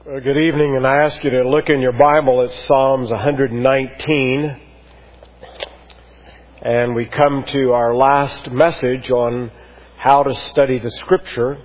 Good evening, and I ask you to look in your Bible at Psalms 119. And we come to our last message on how to study the Scripture.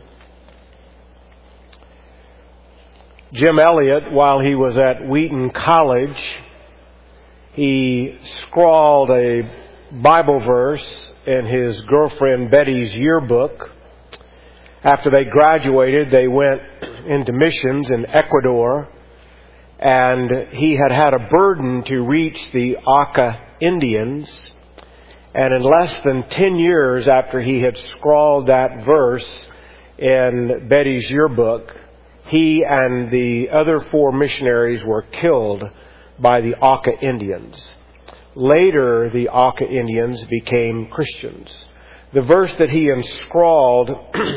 Jim Elliot, while he was at Wheaton College, he scrawled a Bible verse in his girlfriend Betty's yearbook. After they graduated, they went into missions in Ecuador, and he had a burden to reach the Auca Indians. And in less than 10 years after he had scrawled that verse in Betty's yearbook, he and the other 4 missionaries were killed by the Auca Indians. Later, the Auca Indians became Christians. The verse that he enscrawled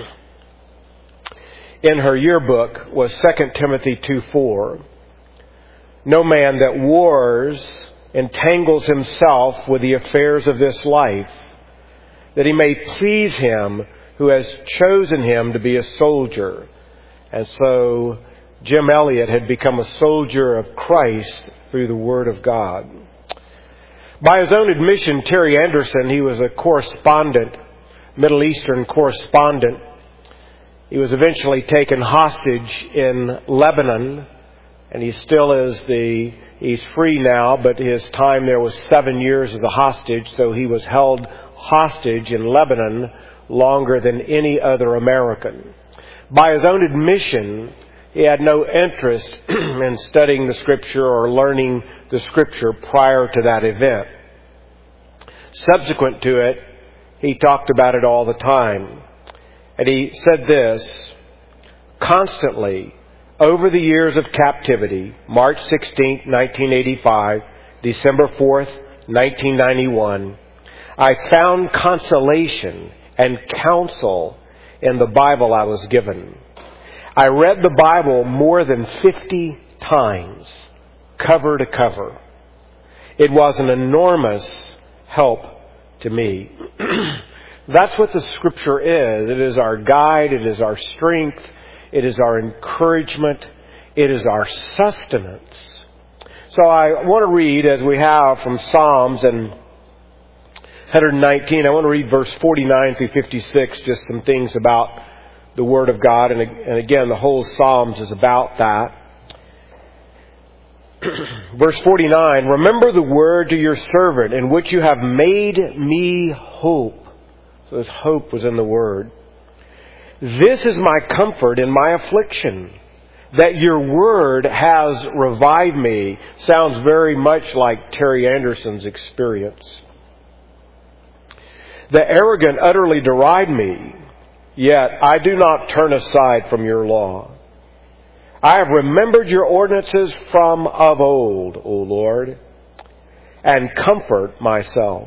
in her yearbook was 2 Timothy 2:4. No man that wars entangles himself with the affairs of this life, that he may please him who has chosen him to be a soldier. And so Jim Elliot had become a soldier of Christ through the Word of God. By his own admission, Terry Anderson, he was a correspondent, Middle Eastern correspondent. He was eventually taken hostage in Lebanon, and he still is he's free now, but his time there was 7 years as a hostage, so he was held hostage in Lebanon longer than any other American. By his own admission, he had no interest in studying the Scripture or learning the Scripture prior to that event. Subsequent to it, he talked about it all the time. And he said this: constantly, over the years of captivity, March 16, 1985, December 4th, 1991, I found consolation and counsel in the Bible I was given. I read the Bible more than 50 times, cover to cover. It was an enormous help to me. That's what the Scripture is. It is our guide. It is our strength. It is our encouragement. It is our sustenance. So I want to read, as we have from Psalms and 119, I want to read verse 49 through 56, just some things about the Word of God. And again, the whole Psalms is about that. Verse 49, remember the word to your servant in which you have made me hope. So his hope was in the Word. This is my comfort in my affliction, that your Word has revived me. Sounds very much like Terry Anderson's experience. The arrogant utterly deride me, yet I do not turn aside from your law. I have remembered your ordinances from of old, O Lord, and comfort myself.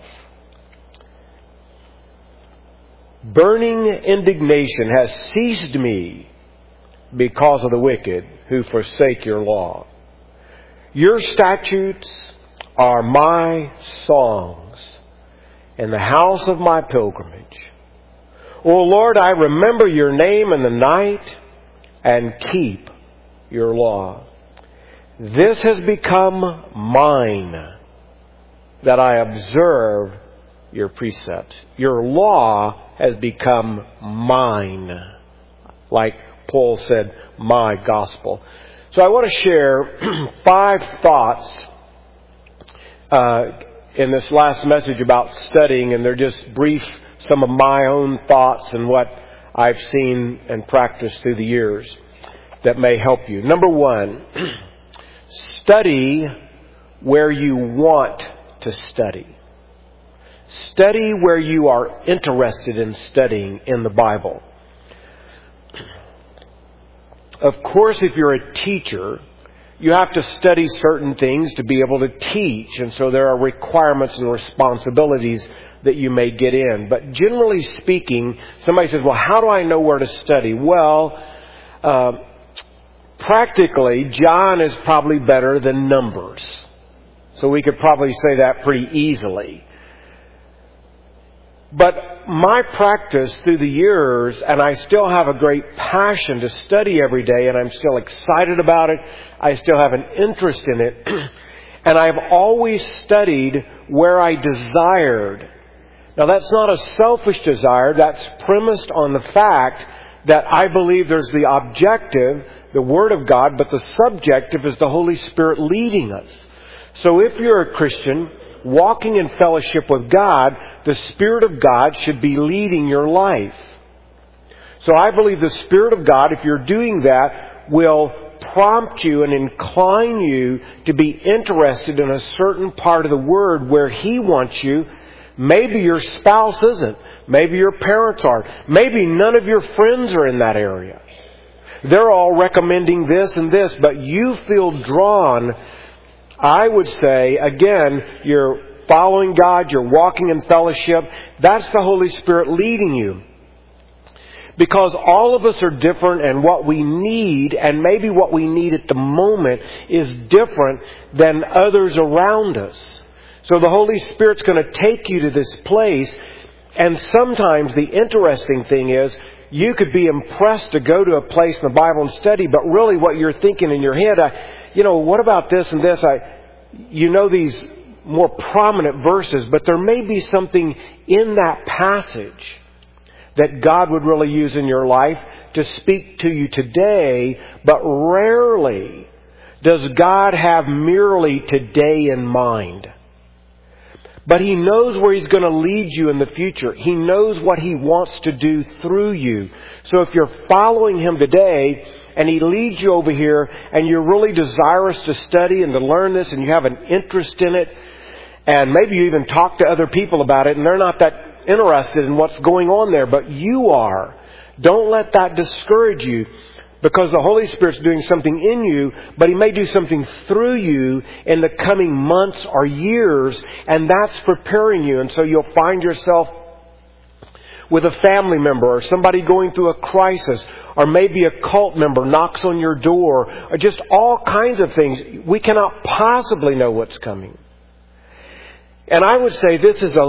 Burning indignation has seized me because of the wicked who forsake your law. Your statutes are my songs in the house of my pilgrimage. O Lord, I remember your name in the night and keep your law. This has become mine, that I observe your precepts. Your law has become mine. Like Paul said, my gospel. So I want to share 5 thoughts in this last message about studying, and they're just brief, some of my own thoughts and what I've seen and practiced through the years that may help you. Number 1, study where you want to study. Study where you are interested in studying in the Bible. Of course, if you're a teacher, you have to study certain things to be able to teach. And so there are requirements and responsibilities that you may get in. But generally speaking, somebody says, well, how do I know where to study? Well, practically, John is probably better than Numbers. So we could probably say that pretty easily. But my practice through the years, and I still have a great passion to study every day, and I'm still excited about it. I still have an interest in it. And I've always studied where I desired. Now that's not a selfish desire. That's premised on the fact that I believe there's the objective, the Word of God, but the subjective is the Holy Spirit leading us. So if you're a Christian walking in fellowship with God, the Spirit of God should be leading your life. So I believe the Spirit of God, if you're doing that, will prompt you and incline you to be interested in a certain part of the Word where He wants you. Maybe your spouse isn't. Maybe your parents aren't. Maybe none of your friends are in that area. They're all recommending this and this, but you feel drawn. I would say, again, you're following God, you're walking in fellowship. That's the Holy Spirit leading you. Because all of us are different, and what we need, and maybe what we need at the moment, is different than others around us. So the Holy Spirit's going to take you to this place, and sometimes the interesting thing is, you could be impressed to go to a place in the Bible and study, but really what you're thinking in your head, what about this and this? These more prominent verses, but there may be something in that passage that God would really use in your life to speak to you today, but rarely does God have merely today in mind. But He knows where He's going to lead you in the future. He knows what He wants to do through you. So if you're following Him today and He leads you over here and you're really desirous to study and to learn this and you have an interest in it, and maybe you even talk to other people about it and they're not that interested in what's going on there, but you are. Don't let that discourage you, because the Holy Spirit's doing something in you, but He may do something through you in the coming months or years, and that's preparing you. And so you'll find yourself with a family member or somebody going through a crisis, or maybe a cult member knocks on your door, or just all kinds of things. We cannot possibly know what's coming. And I would say this is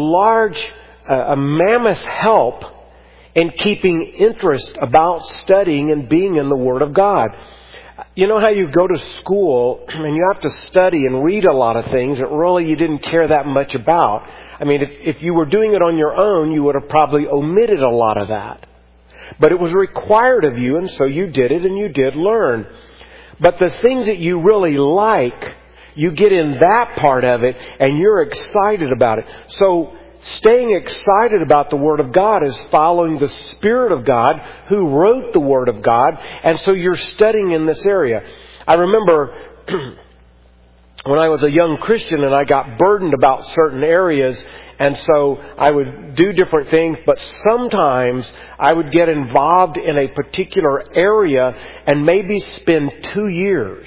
a mammoth help in keeping interest about studying and being in the Word of God. You know how you go to school and you have to study and read a lot of things that really you didn't care that much about. I mean, if you were doing it on your own, you would have probably omitted a lot of that. But it was required of you, and so you did it and you did learn. But the things that you really like, you get in that part of it and you're excited about it. So staying excited about the Word of God is following the Spirit of God who wrote the Word of God. And so you're studying in this area. I remember when I was a young Christian and I got burdened about certain areas, and so I would do different things, but sometimes I would get involved in a particular area and maybe spend 2 years.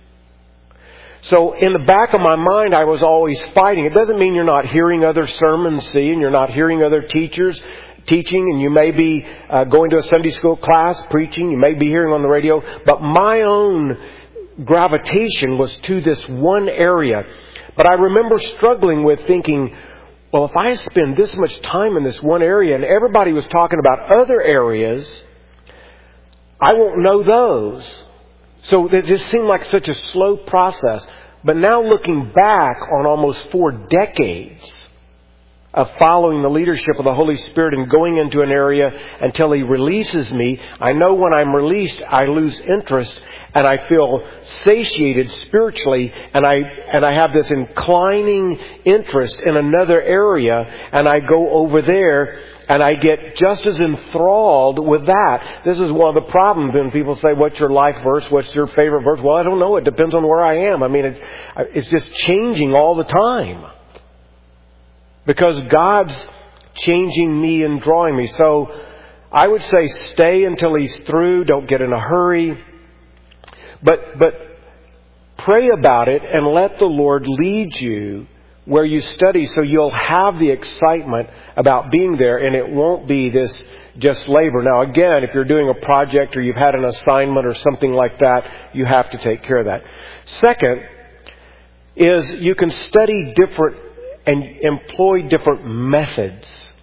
So in the back of my mind, I was always fighting. It doesn't mean you're not hearing other sermons, and you're not hearing other teachers teaching, and you may be going to a Sunday school class preaching. You may be hearing on the radio. But my own gravitation was to this one area. But I remember struggling with thinking, well, if I spend this much time in this one area and everybody was talking about other areas, I won't know those. So it just seemed like such a slow process. But now looking back on almost 4 decades of following the leadership of the Holy Spirit and going into an area until He releases me, I know when I'm released, I lose interest and I feel satiated spiritually, and I have this inclining interest in another area, and I go over there and I get just as enthralled with that. This is one of the problems when people say, what's your life verse? What's your favorite verse? Well, I don't know. It depends on where I am. I mean, it's just changing all the time. Because God's changing me and drawing me. So I would say stay until He's through. Don't get in a hurry. But pray about it and let the Lord lead you where you study, so you'll have the excitement about being there, and it won't be this just labor. Now again, if you're doing a project or you've had an assignment or something like that, you have to take care of that. Second is you can study different and employ different methods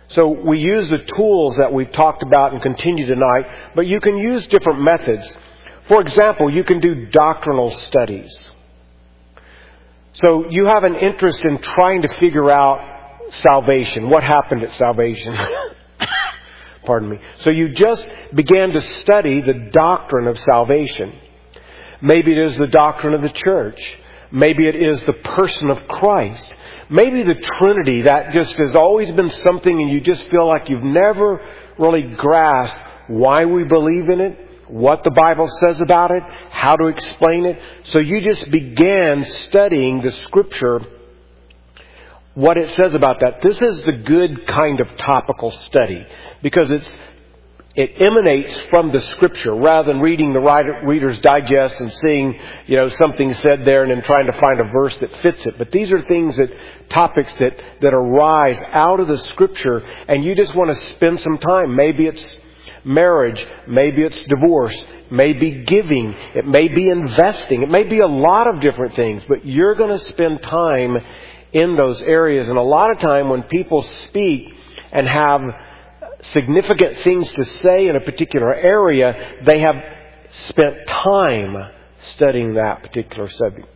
So we use the tools that we've talked about and continue tonight, but you can use different methods. For example, you can do doctrinal studies. So you have an interest in trying to figure out salvation. What happened at salvation? Pardon me. So you just began to study the doctrine of salvation. Maybe it is the doctrine of the church. Maybe it is the person of Christ. Maybe the Trinity, that just has always been something and you just feel like you've never really grasped why we believe in it, what the Bible says about it, how to explain it. So you just began studying the Scripture, what it says about that. This is the good kind of topical study because it emanates from the Scripture rather than reading the Reader's Digest and seeing, something said there and then trying to find a verse that fits it. But these are topics that arise out of the Scripture, and you just want to spend some time. Maybe it's marriage, maybe it's divorce, maybe giving, it may be investing, it may be a lot of different things, but you're going to spend time in those areas. And a lot of time when people speak and have significant things to say in a particular area, they have spent time studying that particular subject.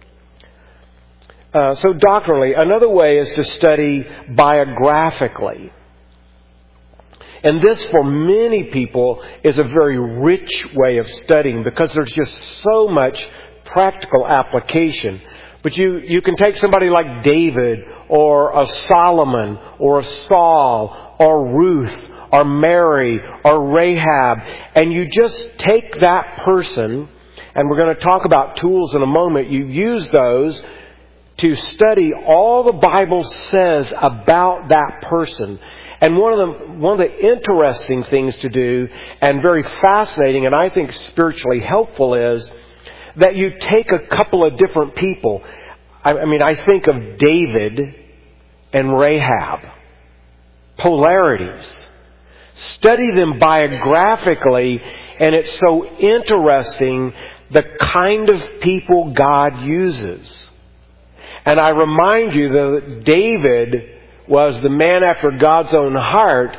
So doctrinally, another way is to study biographically. And this, for many people, is a very rich way of studying because there's just so much practical application. But you can take somebody like David or a Solomon or a Saul or Ruth or Mary or Rahab, and you just take that person, and we're going to talk about tools in a moment. You use those to study all the Bible says about that person. And one of the interesting things to do, and very fascinating, and I think spiritually helpful, is that you take a couple of different people. I think of David and Rahab. Polarities. Study them biographically, and it's so interesting the kind of people God uses. And I remind you that David was the man after God's own heart.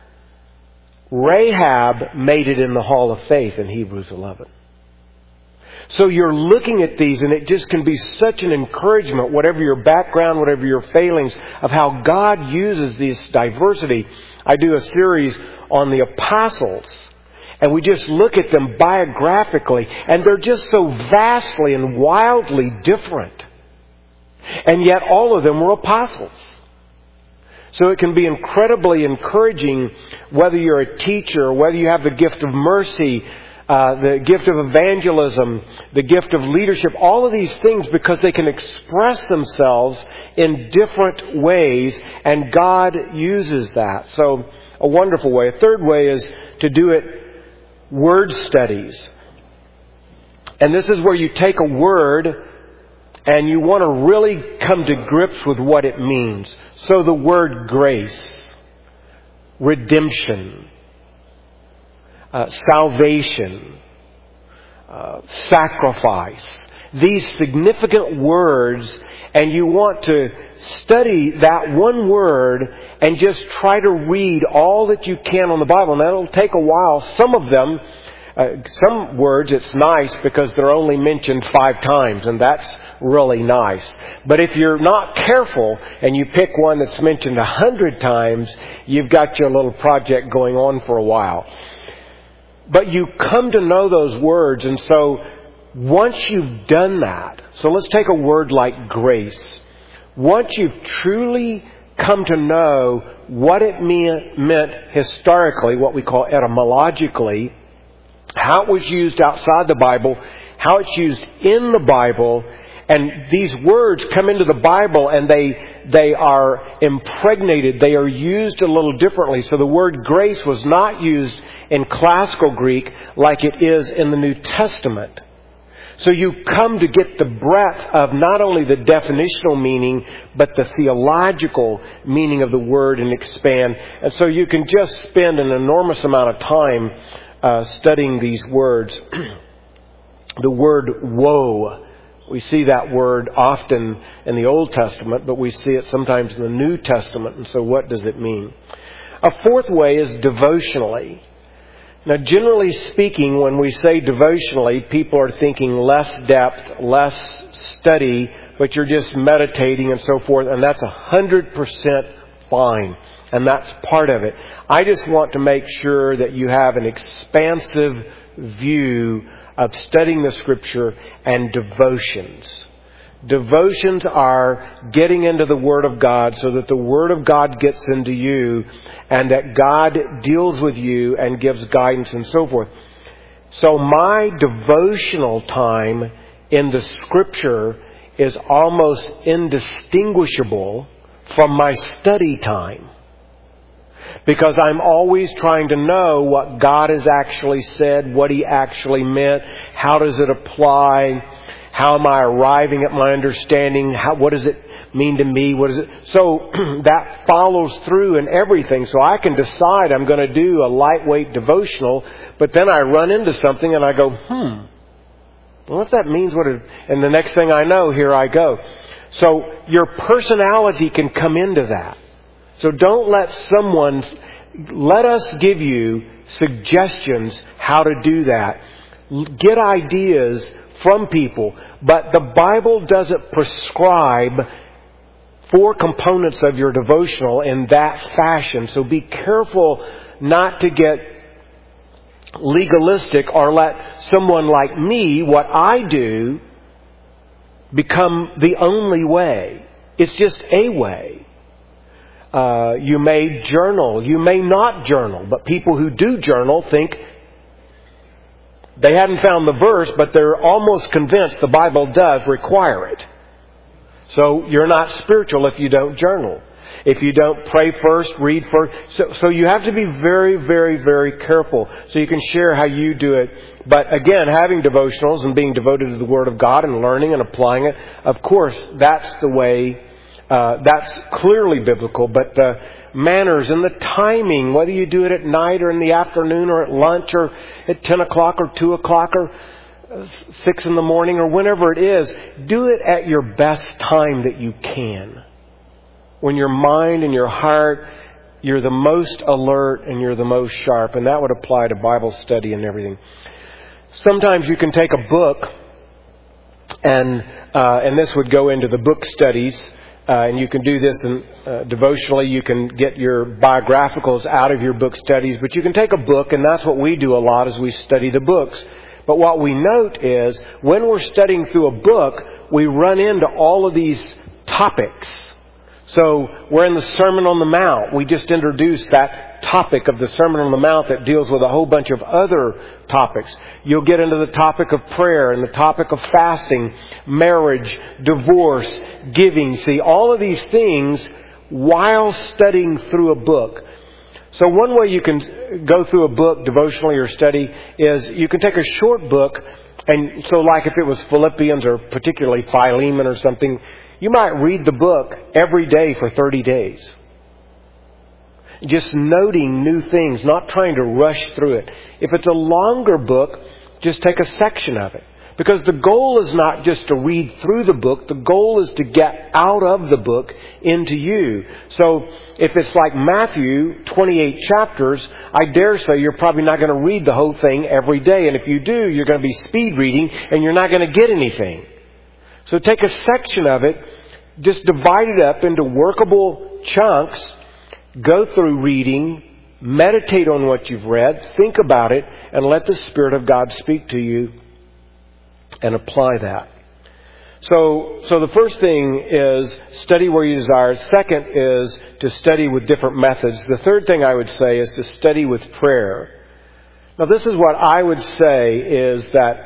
Rahab made it in the Hall of Faith in Hebrews 11. So you're looking at these, and it just can be such an encouragement, whatever your background, whatever your failings, of how God uses this diversity. I do a series on the apostles, and we just look at them biographically, and they're just so vastly and wildly different. And yet all of them were apostles. So it can be incredibly encouraging, whether you're a teacher, whether you have the gift of mercy, the gift of evangelism, the gift of leadership, all of these things, because they can express themselves in different ways, and God uses that. So a wonderful way. A third way is to do it word studies. And this is where you take a word and you want to really come to grips with what it means. So the word grace, redemption, salvation, sacrifice, these significant words, and you want to study that one word and just try to read all that you can on the Bible. Now, it'll take a while. Some of them, some words, it's nice because they're only mentioned 5 times, and that's really nice. But if you're not careful and you pick one that's mentioned 100 times, you've got your little project going on for a while. But you come to know those words, and so once you've done that, so let's take a word like grace. Once you've truly come to know what it meant historically, what we call etymologically, how it was used outside the Bible, how it's used in the Bible, and these words come into the Bible and they are impregnated, they are used a little differently. So the word grace was not used in classical Greek like it is in the New Testament. So you come to get the breadth of not only the definitional meaning, but the theological meaning of the word and expand. And so you can just spend an enormous amount of time studying these words. The word woe. We see that word often in the Old Testament, but we see it sometimes in the New Testament. And so what does it mean? A fourth way is devotionally. Now, generally speaking, when we say devotionally, people are thinking less depth, less study, but you're just meditating and so forth, and that's 100% fine. And that's part of it. I just want to make sure that you have an expansive view of studying the Scripture and devotions. Devotions are getting into the Word of God so that the Word of God gets into you and that God deals with you and gives guidance and so forth. So my devotional time in the Scripture is almost indistinguishable from my study time. Because I'm always trying to know what God has actually said, what He actually meant, how does it apply, how am I arriving at my understanding, what does it mean to me, so that follows through in everything. So I can decide I'm going to do a lightweight devotional, but then I run into something and I go, well, if that means and the next thing I know, here I go. So your personality can come into that. So don't let us give you suggestions how to do that. Get ideas from people. But the Bible doesn't prescribe 4 components of your devotional in that fashion. So be careful not to get legalistic or let someone like me, what I do, become the only way. It's just a way. You may journal. You may not journal. But people who do journal think they hadn't found the verse, but they're almost convinced the Bible does require it. So you're not spiritual if you don't journal. If you don't pray first, read first. So you have to be very, very, very careful. So you can share how you do it. But again, having devotionals and being devoted to the Word of God and learning and applying it, of course, that's the way. That's clearly biblical, but the manners and the timing, whether you do it at night or in the afternoon or at lunch or at 10 o'clock or 2 o'clock or 6 in the morning or whenever it is, do it at your best time that you can. When your mind and your heart, you're the most alert and you're the most sharp, and that would apply to Bible study and everything. Sometimes you can take a book, and this would go into the book studies. And you can do this devotionally. You can get your biographicals out of your book studies. But you can take a book, and that's what we do a lot as we study the books. But what we note is when we're studying through a book, we run into all of these topics. So we're in the Sermon on the Mount. We just introduced that topic of the Sermon on the Mount that deals with a whole bunch of other topics. You'll get into the topic of prayer and the topic of fasting, marriage, divorce, giving. See, all of these things while studying through a book. So one way you can go through a book devotionally or study is you can take a short book, and so like if it was Philippians or particularly Philemon or something, you might read the book every day for 30 days. Just noting new things, not trying to rush through it. If it's a longer book, just take a section of it. Because the goal is not just to read through the book. The goal is to get out of the book into you. So if it's like Matthew, 28 chapters, I dare say you're probably not going to read the whole thing every day. And if you do, you're going to be speed reading and you're not going to get anything. So take a section of it, just divide it up into workable chunks, go through reading, meditate on what you've read, think about it, and let the Spirit of God speak to you and apply that. So the first thing is study where you desire. Second is to study with different methods. The third thing I would say is to study with prayer. Now this is what I would say is that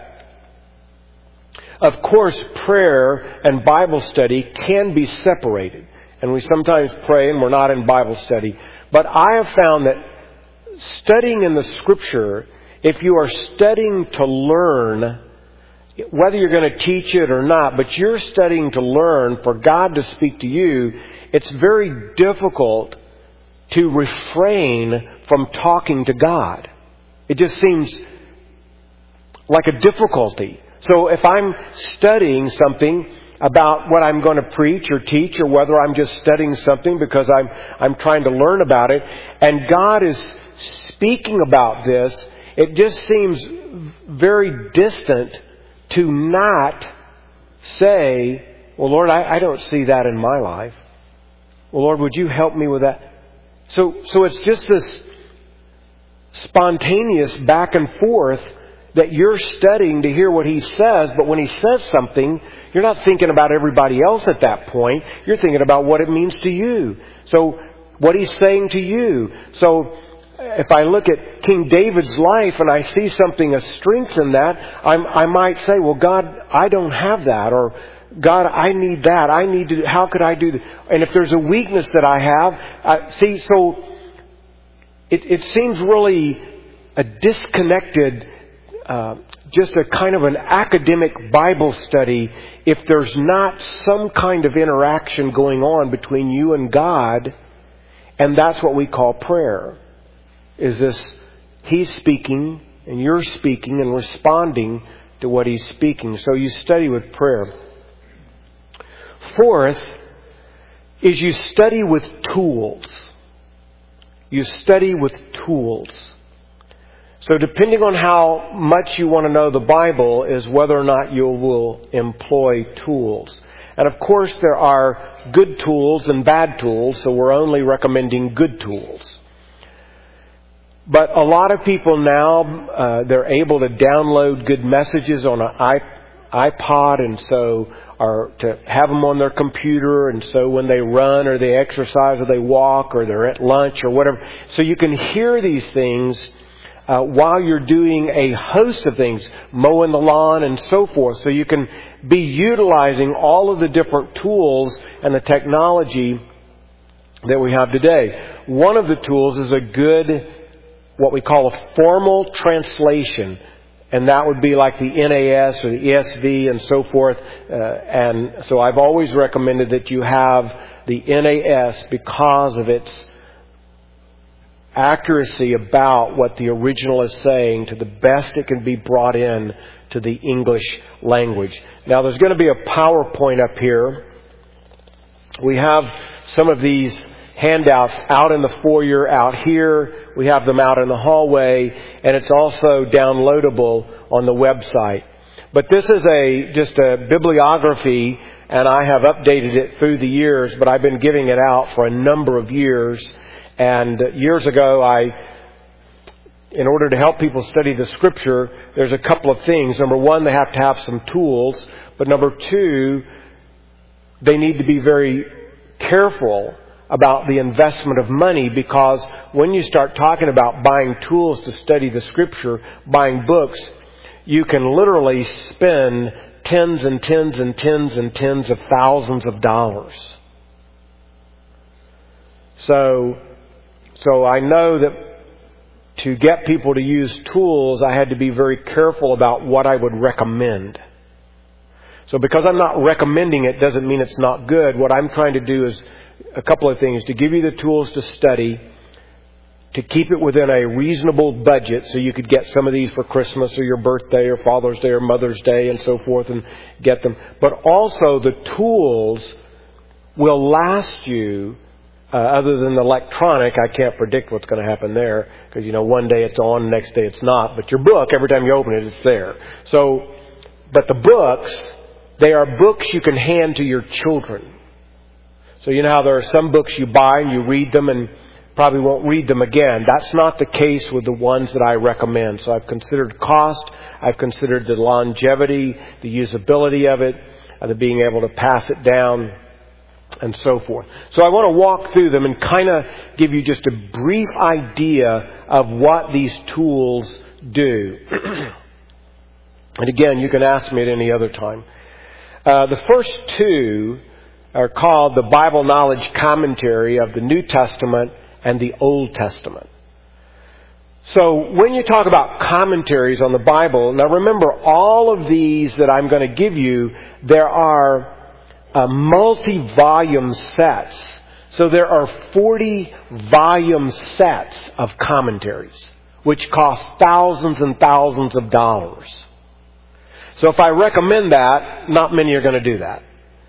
of course, prayer and Bible study can be separated. And we sometimes pray and we're not in Bible study. But I have found that studying in the Scripture, if you are studying to learn, whether you're going to teach it or not, but you're studying to learn for God to speak to you, it's very difficult to refrain from talking to God. It just seems like a difficulty. So if I'm studying something, about what I'm going to preach or teach, or whether I'm just studying something because I'm trying to learn about it, and God is speaking about this, it just seems very distant to not say, well, Lord, I don't see that in my life. Well, Lord, would you help me with that? So it's just this spontaneous back and forth that you're studying to hear what He says, but when He says something, you're not thinking about everybody else at that point. You're thinking about what it means to you. So what He's saying to you. So if I look at King David's life and I see something of strength in that, I might say, well, God, I don't have that. Or, God, I need that. How could I do that? And if there's a weakness that I have, so it seems really a disconnected, just a kind of an academic Bible study if there's not some kind of interaction going on between you and God, and that's what we call prayer. Is this He's speaking and you're speaking and responding to what He's speaking. So you study with prayer. Fourth is you study with tools. You study with tools. So depending on how much you want to know the Bible is whether or not you will employ tools. And of course there are good tools and bad tools, so we're only recommending good tools. But a lot of people now, they're able to download good messages on an iPod, and so or to have them on their computer, and so when they run or they exercise or they walk or they're at lunch or whatever, so you can hear these things while you're doing a host of things, mowing the lawn and so forth. So you can be utilizing all of the different tools and the technology that we have today. One of the tools is a good, what we call a formal translation. And that would be like the NAS or the ESV and so forth. And so I've always recommended that you have the NAS because of its accuracy about what the original is saying to the best it can be brought in to the English language. Now there's going to be a PowerPoint up here. We have some of these handouts out in the foyer out here. We have them out in the hallway, and it's also downloadable on the website. But this is just a bibliography, and I have updated it through the years, but I've been giving it out for a number of years. And years ago, in order to help people study the Scripture, there's a couple of things. Number one, they have to have some tools. But number two, they need to be very careful about the investment of money, because when you start talking about buying tools to study the Scripture, buying books, you can literally spend tens and tens and tens and tens of thousands of dollars. So I know that to get people to use tools, I had to be very careful about what I would recommend. So because I'm not recommending it doesn't mean it's not good. What I'm trying to do is a couple of things: to give you the tools to study, to keep it within a reasonable budget so you could get some of these for Christmas or your birthday or Father's Day or Mother's Day and so forth and get them. But also the tools will last you, other than the electronic. I can't predict what's going to happen there because, one day it's on, next day it's not. But your book, every time you open it, it's there. So, but the books, they are books you can hand to your children. So you know how there are some books you buy and you read them and probably won't read them again. That's not the case with the ones that I recommend. So I've considered cost, I've considered the longevity, the usability of it, the being able to pass it down, and so forth. So I want to walk through them and kind of give you just a brief idea of what these tools do. And again, you can ask me at any other time. The first two are called the Bible Knowledge Commentary of the New Testament and the Old Testament. So when you talk about commentaries on the Bible, now remember, all of these that I'm going to give you, there are multi-volume sets. So there are 40 volume sets of commentaries, which cost thousands and thousands of dollars. So if I recommend that, not many are going to do that.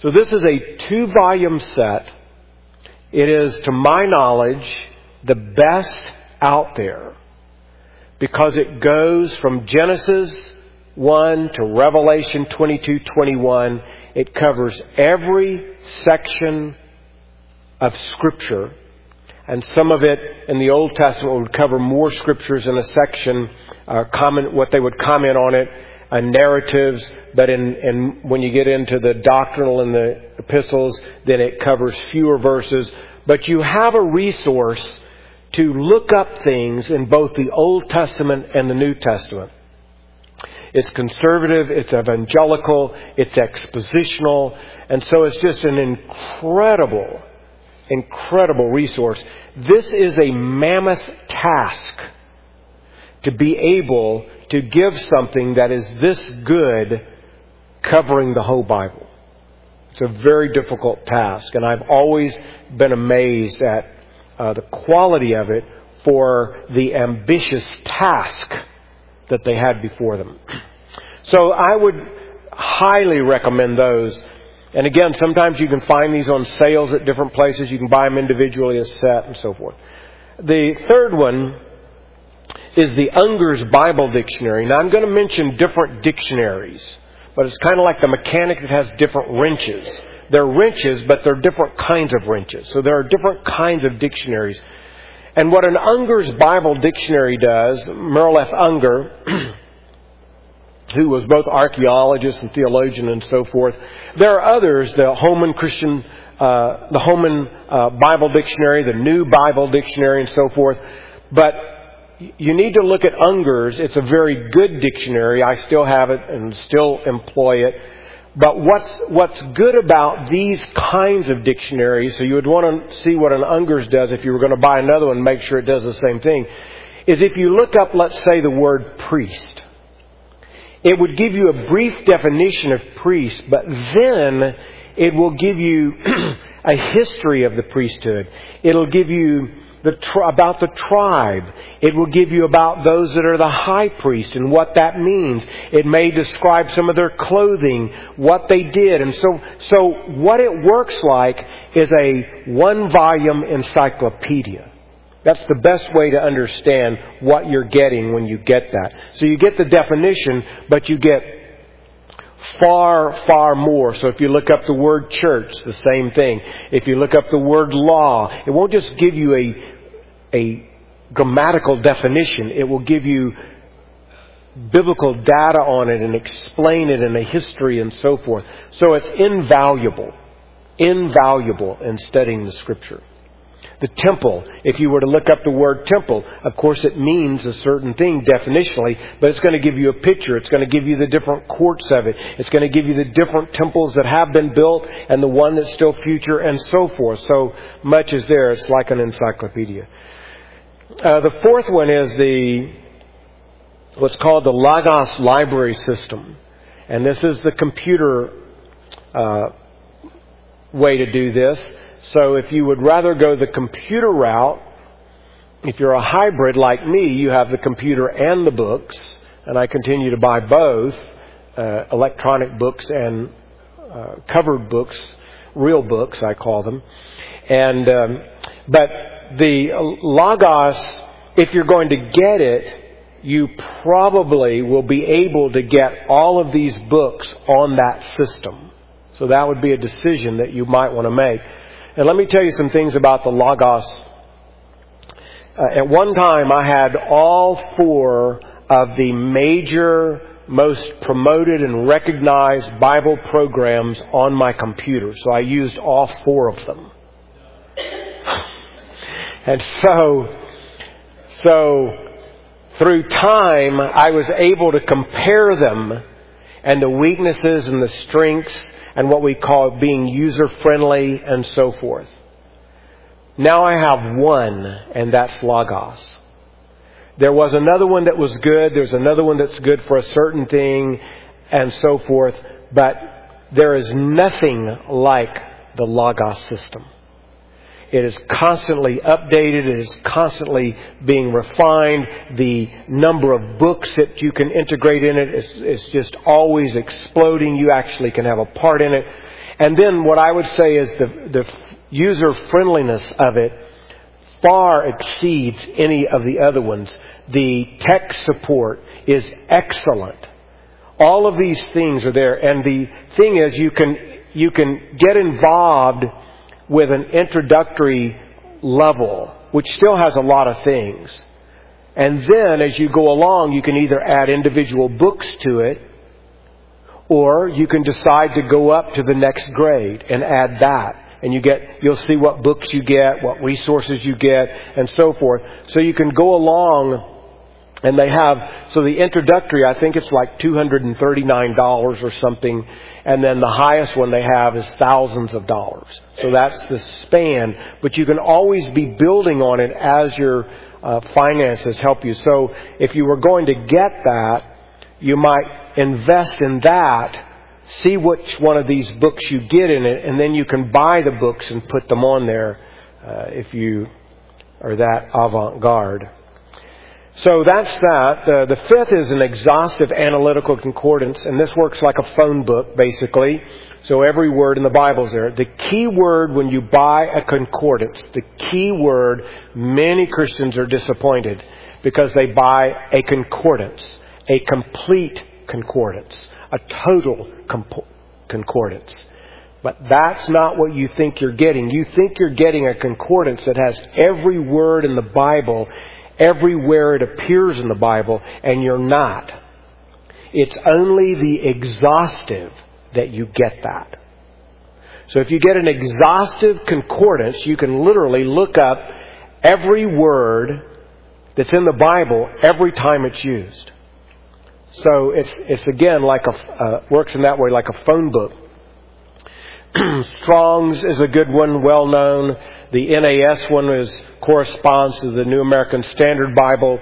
So this is a 2-volume set. It is, to my knowledge, the best out there because it goes from Genesis 1 to Revelation 22:21. It covers every section of Scripture. And some of it in the Old Testament would cover more Scriptures in a section, what they would comment on it, narratives. But when you get into the doctrinal and the epistles, then it covers fewer verses. But you have a resource to look up things in both the Old Testament and the New Testament. It's conservative, it's evangelical, it's expositional, and so it's just an incredible resource. This is a mammoth task to be able to give something that is this good covering the whole Bible. It's a very difficult task, and I've always been amazed at the quality of it for the ambitious task that they had before them. So I would highly recommend those. And again, sometimes you can find these on sales at different places. You can buy them individually as set and so forth. The third one is the Unger's Bible Dictionary. Now I'm going to mention different dictionaries, but it's kind of like the mechanic that has different wrenches. They're wrenches, but they're different kinds of wrenches. So there are different kinds of dictionaries. And what an Unger's Bible Dictionary does, Merrill F. Unger, who was both archaeologist and theologian and so forth. There are others, the Holman Bible Dictionary, the New Bible Dictionary and so forth. But you need to look at Unger's. It's a very good dictionary. I still have it and still employ it. But what's good about these kinds of dictionaries, so you would want to see what an Unger's does if you were going to buy another one, make sure it does the same thing, is if you look up, let's say, the word priest. It would give you a brief definition of priest, but then it will give you a history of the priesthood. It'll give you about the tribe. It will give you about those that are the high priest and what that means. It may describe some of their clothing, what they did. And so what it works like is a 1-volume encyclopedia. That's the best way to understand what you're getting when you get that. So you get the definition, but you get far, far more. So if you look up the word church, the same thing. If you look up the word law, it won't just give you a grammatical definition. It will give you biblical data on it and explain it in a history and so forth. So it's invaluable in studying the Scripture. The temple, if you were to look up the word temple, of course it means a certain thing definitionally, but it's going to give you a picture. It's going to give you the different courts of it. It's going to give you the different temples that have been built and the one that's still future and so forth. So much is there. It's like an encyclopedia. The fourth one is what's called the Logos Library System. And this is the computer way to do this. So if you would rather go the computer route, if you're a hybrid like me, you have the computer and the books, and I continue to buy both, electronic books and covered books, real books I call them. And but the Logos, if you're going to get it, you probably will be able to get all of these books on that system. So that would be a decision that you might want to make. And let me tell you some things about the Logos. At one time, I had all 4 of the major, most promoted and recognized Bible programs on my computer. So I used all 4 of them. And so through time, I was able to compare them and the weaknesses and the strengths and what we call being user-friendly and so forth. Now I have one, and that's Logos. There was another one that was good. There's another one that's good for a certain thing and so forth. But there is nothing like the Logos system. It is constantly updated. It is constantly being refined. The number of books that you can integrate in it is just always exploding. You actually can have a part in it. And then what I would say is the user friendliness of it far exceeds any of the other ones. The tech support is excellent. All of these things are there. And the thing is, you can get involved with an introductory level, which still has a lot of things. And then as you go along, you can either add individual books to it, or you can decide to go up to the next grade and add that. And you'll see what books you get, what resources you get, and so forth. So you can go along, and so the introductory, I think it's like $239 or something, and then the highest one they have is thousands of dollars. So that's the span. But you can always be building on it as your finances help you. So if you were going to get that, you might invest in that. See which one of these books you get in it, and then you can buy the books and put them on there if you are that avant-garde. So that's that. The fifth is an exhaustive analytical concordance, and this works like a phone book, basically. So every word in the Bible is there. The key word when you buy a concordance, the key word, many Christians are disappointed because they buy a concordance, a complete concordance, a total concordance. But that's not what you think you're getting. You think you're getting a concordance that has every word in the Bible, everywhere it appears in the Bible, and you're not. It's only the exhaustive that you get that. So if you get an exhaustive concordance, you can literally look up every word that's in the Bible every time it's used. So it's again like works in that way, like a phone book. Strong's is a good one, well known. The NAS one corresponds to the New American Standard Bible.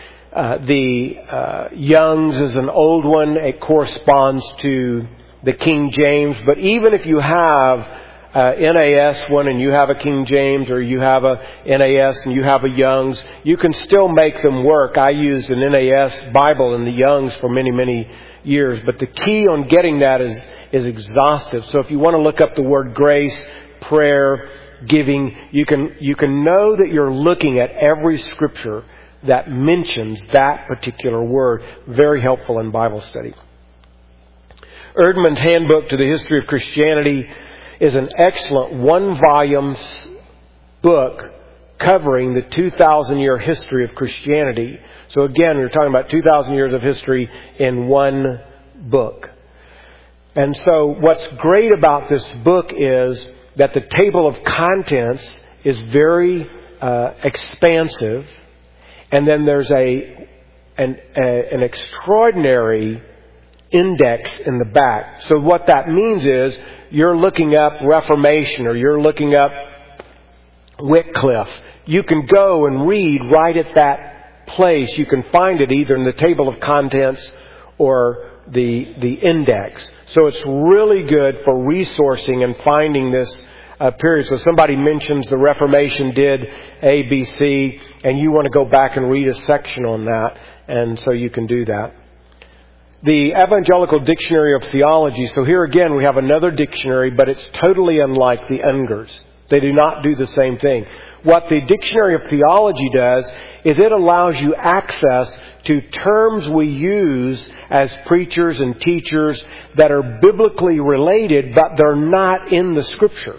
The Young's is an old one. It corresponds to the King James. But even if you have NAS one and you have a King James, or you have a NAS and you have a Young's, you can still make them work. I used an NAS Bible in the Young's for many, many years. But the key on getting that is exhaustive. So if you want to look up the word grace, prayer, giving, you can know that you're looking at every scripture that mentions that particular word. Very helpful in Bible study. Erdman's Handbook to the History of Christianity is an excellent one-volume book covering the 2,000-year history of Christianity. So again, we're talking about 2,000 years of history in one book. And so what's great about this book is that the table of contents is very expansive, and then there's an extraordinary index in the back. So what that means is you're looking up Reformation, or you're looking up Wycliffe. You can go and read right at that place. You can find it either in the table of contents or the index. So it's really good for resourcing and finding this period. So somebody mentions the Reformation did A, B, C, and you want to go back and read a section on that, and so you can do that. The Evangelical Dictionary of Theology. So here again we have another dictionary, but it's totally unlike the Unger's. They do not do the same thing. What the Dictionary of Theology does is it allows you access to terms we use as preachers and teachers that are biblically related, but they're not in the Scripture.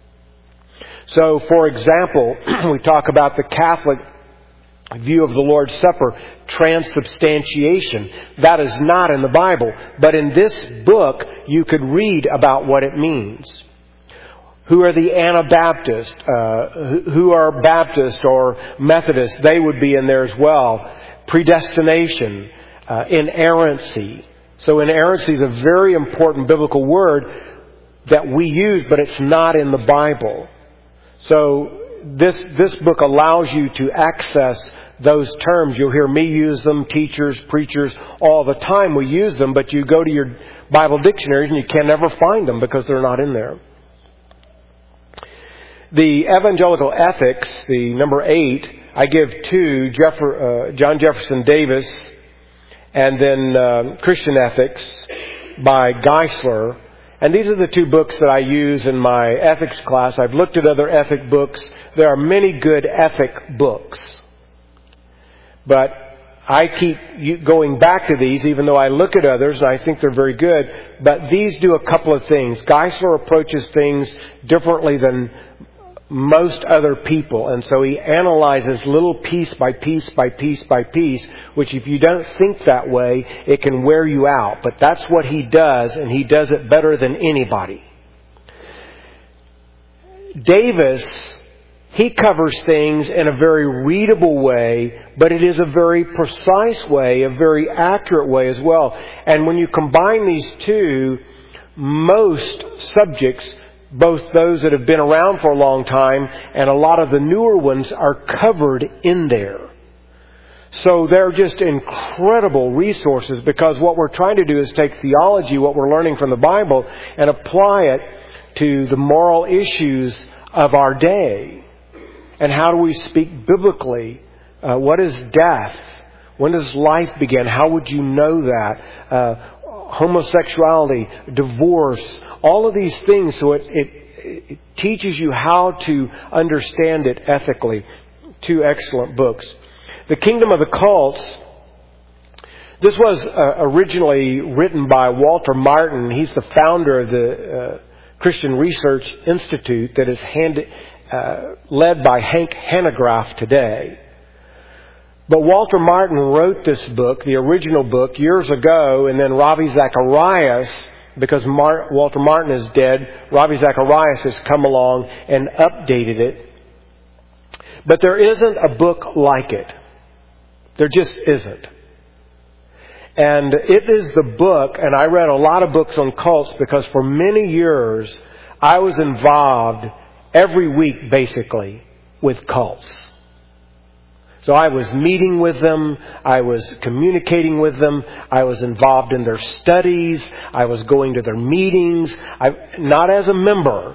So, for example, we talk about the Catholic view of the Lord's Supper, transubstantiation. That is not in the Bible. But in this book, you could read about what it means. Who are the Anabaptists? Who are Baptist or Methodist? They would be in there as well. Predestination. Inerrancy. So inerrancy is a very important biblical word that we use, but it's not in the Bible. So this book allows you to access those terms. You'll hear me use them, teachers, preachers, all the time we use them, but you go to your Bible dictionaries and you can never find them because they're not in there. The Evangelical Ethics, the number 8, I give to John Jefferson Davis, and then Christian Ethics by Geisler. And these are the 2 books that I use in my ethics class. I've looked at other ethic books. There are many good ethic books. But I keep going back to these, even though I look at others and I think they're very good. But these do a couple of things. Geisler approaches things differently than most other people. And so he analyzes little piece by piece by piece by piece, which if you don't think that way, it can wear you out. But that's what he does, and he does it better than anybody. Davis, he covers things in a very readable way, but it is a very precise way, a very accurate way as well. And when you combine these 2, most subjects, both those that have been around for a long time and a lot of the newer ones, are covered in there. So they're just incredible resources, because what we're trying to do is take theology, what we're learning from the Bible, and apply it to the moral issues of our day. And how do we speak biblically? What is death? When does life begin? How would you know that? Homosexuality, divorce, all of these things. So it teaches you how to understand it ethically. 2 excellent books. The Kingdom of the Cults. This was originally written by Walter Martin. He's the founder of the Christian Research Institute that is led by Hank Hanegraaff today. But Walter Martin wrote this book, the original book, years ago, and then Ravi Zacharias, because Walter Martin is dead, Ravi Zacharias has come along and updated it. But there isn't a book like it. There just isn't. And it is the book, and I read a lot of books on cults because for many years I was involved every week, basically, with cults. So I was meeting with them, I was communicating with them, I was involved in their studies, I was going to their meetings, not as a member,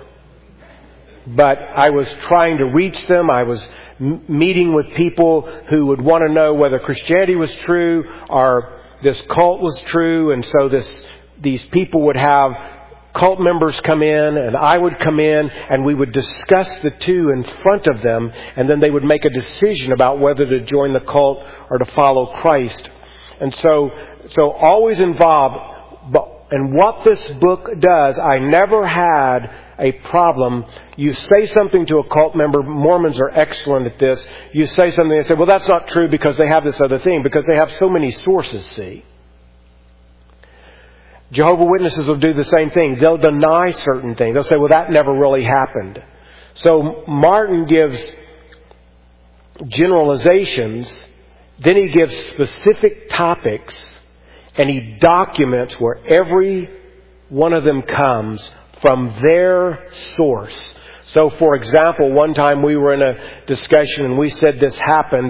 but I was trying to reach them. I was meeting with people who would want to know whether Christianity was true or this cult was true, and so these people would have cult members come in, and I would come in, and we would discuss the 2 in front of them, and then they would make a decision about whether to join the cult or to follow Christ. And so always involved. And what this book does, I never had a problem. You say something to a cult member, Mormons are excellent at this. You say something, they say, well, that's not true because they have this other thing, because they have so many sources, see. Jehovah's Witnesses will do the same thing. They'll deny certain things. They'll say, well, that never really happened. So Martin gives generalizations, then he gives specific topics, and he documents where every one of them comes from their source. So, for example, one time we were in a discussion and we said this happened.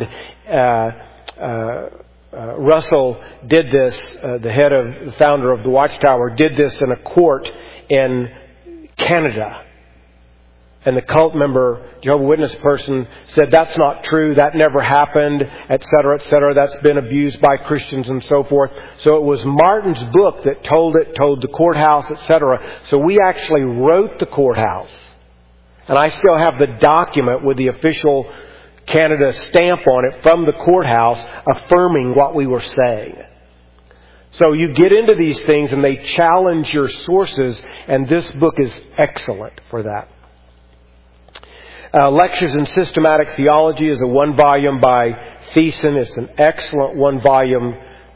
Russell did this, the founder of the Watchtower, did this in a court in Canada. And the cult member, Jehovah's Witness person, said that's not true, that never happened, etc., that's been abused by Christians and so forth. So it was Martin's book that told the courthouse, etc. So we actually wrote the courthouse. And I still have the document with the official Canada stamp on it from the courthouse affirming what we were saying. So you get into these things and they challenge your sources, and this book is excellent for that. Lectures in Systematic Theology is a 1-volume by Thiessen. It's an excellent 1-volume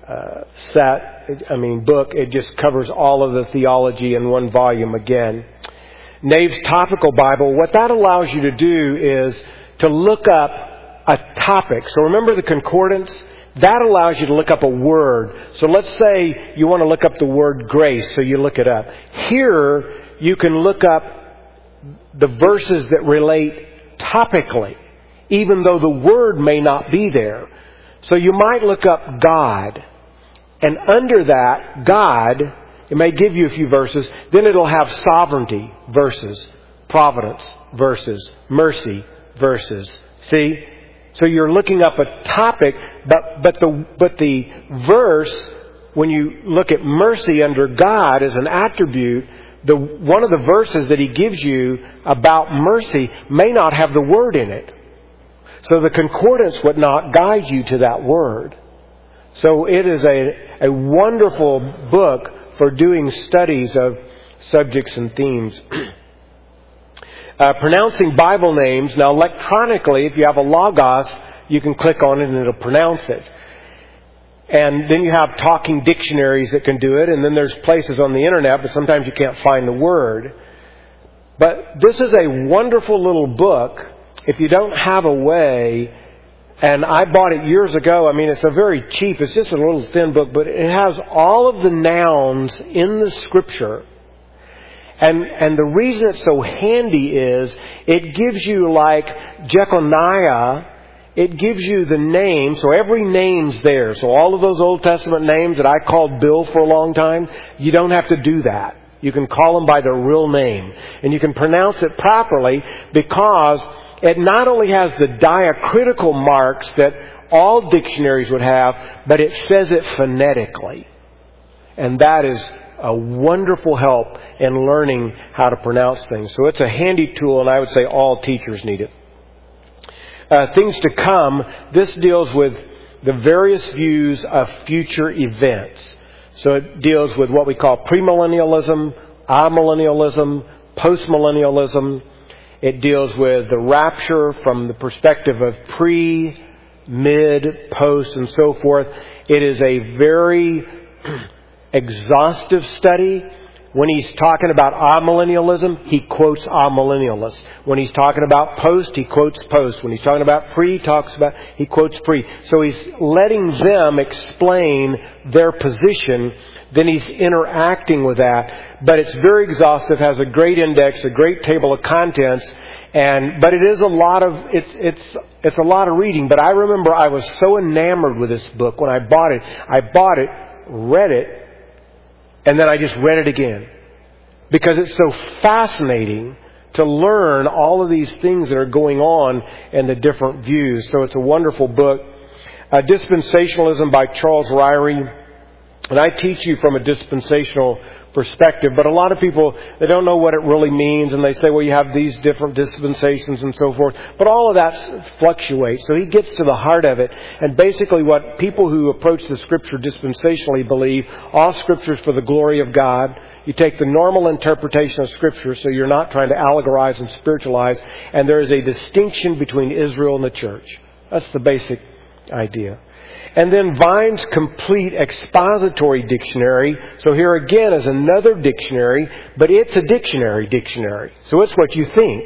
book. It just covers all of the theology in 1 volume again. Nave's Topical Bible, what that allows you to do is to look up a topic. So remember the concordance? That allows you to look up a word. So let's say you want to look up the word grace, so you look it up. Here, you can look up the verses that relate topically, even though the word may not be there. So you might look up God, and under that, God, it may give you a few verses, then it'll have sovereignty verses, providence versus mercy versus. See? So you're looking up a topic, but the verse, when you look at mercy under God as an attribute, one of the verses that He gives you about mercy may not have the word in it. So the concordance would not guide you to that word. So it is a wonderful book for doing studies of subjects and themes. Pronouncing Bible names. Now electronically, if you have a Logos, you can click on it and it'll pronounce it. And then you have talking dictionaries that can do it. And then there's places on the internet, but sometimes you can't find the word. But this is a wonderful little book. If you don't have a way, and I bought it years ago. I mean, it's a very cheap, it's just a little thin book, but it has all of the nouns in the Scripture. And the reason it's so handy is it gives you, like Jeconiah, it gives you the name, so every name's there. So all of those Old Testament names that I called Bill for a long time, you don't have to do that. You can call them by their real name. And you can pronounce it properly because it not only has the diacritical marks that all dictionaries would have, but it says it phonetically. And that is a wonderful help in learning how to pronounce things. So it's a handy tool, and I would say all teachers need it. Things to come. This deals with the various views of future events. So it deals with what we call premillennialism, amillennialism, postmillennialism. It deals with the rapture from the perspective of pre, mid, post, and so forth. It is a very exhaustive study. When he's talking about amillennialism, he quotes amillennialists. When he's talking about post, he quotes post. When he's talking about pre, he quotes pre. So he's letting them explain their position. Then he's interacting with that. But it's very exhaustive, has a great index, a great table of contents. But it is a lot of, it's a lot of reading. But I remember I was so enamored with this book when I bought it. I bought it, read it, and then I just read it again. Because it's so fascinating to learn all of these things that are going on and the different views. So it's a wonderful book. Dispensationalism by Charles Ryrie. And I teach you from a dispensational perspective, but a lot of people, they don't know what it really means, and they say, well, you have these different dispensations and so forth. But all of that fluctuates. So he gets to the heart of it. And basically what people who approach the Scripture dispensationally believe, all Scripture is for the glory of God. You take the normal interpretation of Scripture, so you're not trying to allegorize and spiritualize, and there is a distinction between Israel and the church. That's the basic idea. And then Vine's Complete Expository Dictionary. So here again is another dictionary, but it's a dictionary. So it's what you think.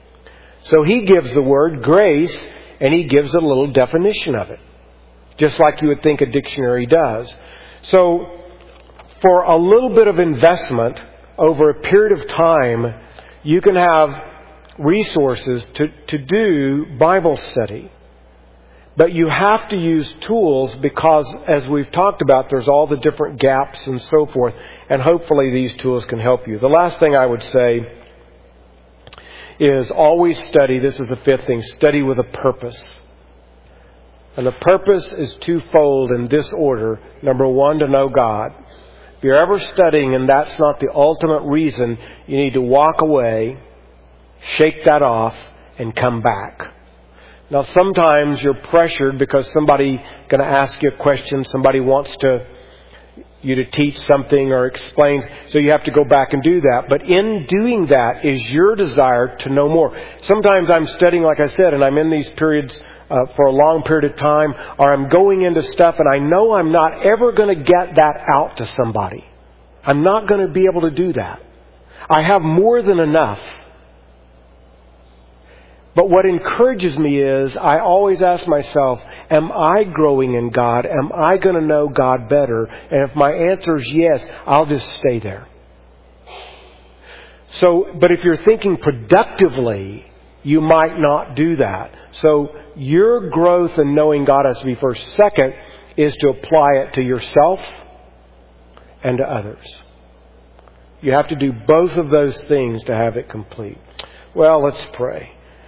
So he gives the word grace, and he gives a little definition of it. Just like you would think a dictionary does. So for a little bit of investment over a period of time, you can have resources to do Bible study. But you have to use tools because, as we've talked about, there's all the different gaps and so forth. And hopefully these tools can help you. The last thing I would say is always study. This is the fifth thing. Study with a purpose. And the purpose is twofold in this order. Number one, to know God. If you're ever studying and that's not the ultimate reason, you need to walk away, shake that off, and come back. Now, sometimes you're pressured because somebody's going to ask you a question. Somebody wants you to teach something or explain. So you have to go back and do that. But in doing that is your desire to know more. Sometimes I'm studying, like I said, and I'm in these periods for a long period of time, or I'm going into stuff and I know I'm not ever going to get that out to somebody. I'm not going to be able to do that. I have more than enough. But what encourages me is I always ask myself, am I growing in God? Am I going to know God better? And if my answer is yes, I'll just stay there. But if you're thinking productively, you might not do that. So your growth in knowing God has to be first. Second is to apply it to yourself and to others. You have to do both of those things to have it complete. Well, let's pray.